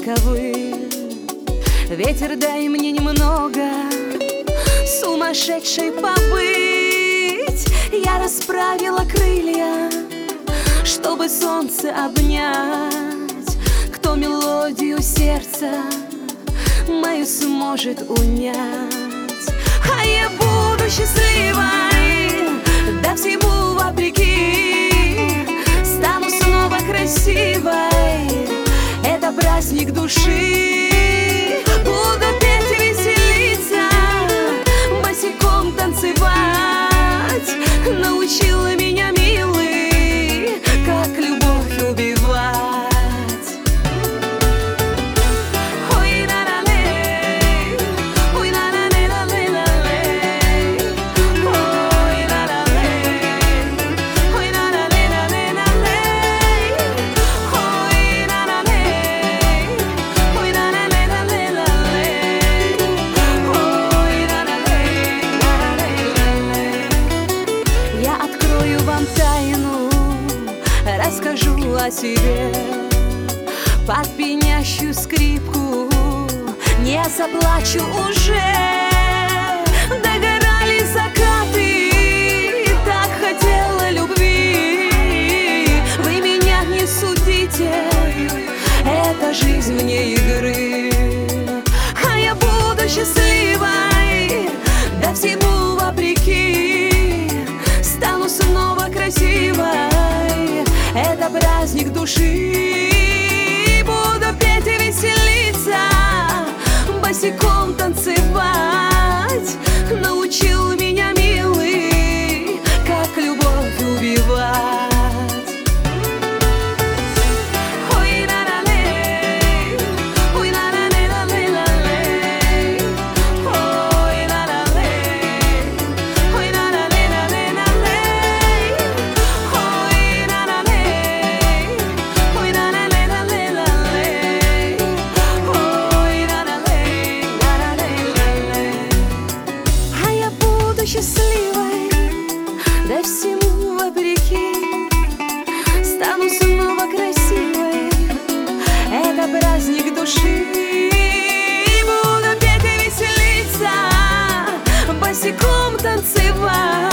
роковым. Ветер, дай мне немного сумасшедшей побыть. Я расправила крылья, чтобы солнце обнять. Кто мелодию сердца мою сможет унять? А я буду счастливой, да всему вопреки. Стану снова красивой, это праздник души. Буду петь и веселиться, босиком танцевать. Научила меня милый, как любовь убивать. Тайну расскажу о себе. Под пенящую скрипку не заплачу уже. Догорали закаты, так хотела любви. Вы меня не судите, это жизнь вне игры. А я буду счастливой, да всему вопреки. Стану снова красивой, это праздник души. Буду петь и веселиться, босиком танцевать. Научил меня милый, как любовь убивать. Счастливой, да всему вопреки. Стану снова красивой, это праздник души. Буду петь и веселиться, босиком танцевать.